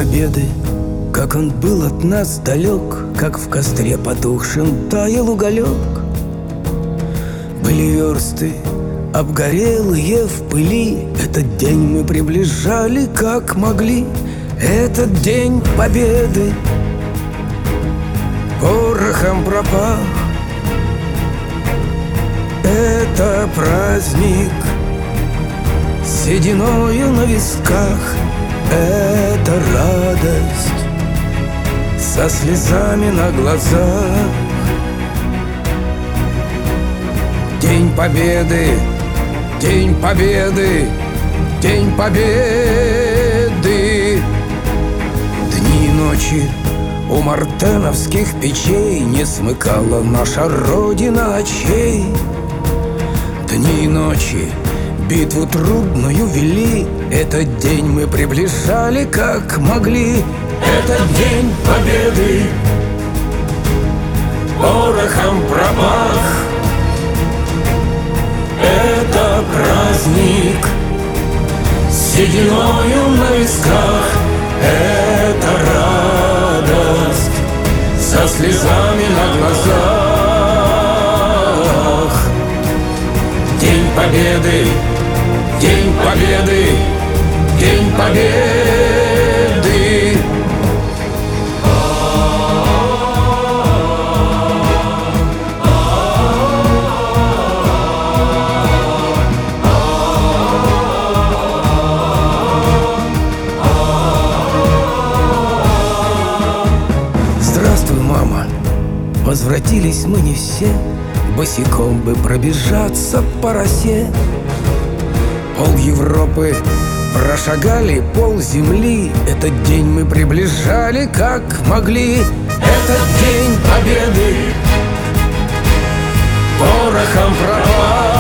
победы, как он был от нас далек, как в костре потухшем таял уголек. Были версты обгорелые в пыли, этот день мы приближали как могли. Этот день победы порохом пропах. Это праздник сединою на висках. Это радость со слезами на глазах. День победы, день победы, день победы. Дни и ночи у мартеновских печей не смыкала наша Родина очей. Дни и ночи битву трудную вели, этот день мы приближали как могли. Этот день победы порохом пропах. Это праздник сединою на висках. Это радость со слезами на глазах. День победы, день победы, день победы. Здравствуй, мама. Возвратились мы не все, босиком бы пробежаться по росе. Пол Европы прошагали, пол земли. Этот день мы приближали как могли. Этот день победы порохом пропах.